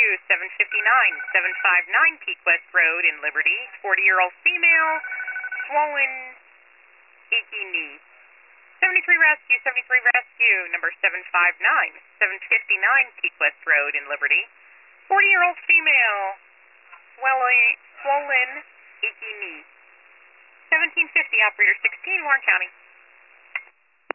Rescue 759 Peak West Road in Liberty. 40-year-old female, swollen, achy knee. 73 Rescue, number 759 Peak West Road in Liberty. 40-year-old female, swollen, achy knee. 1750, operator 16, Warren County.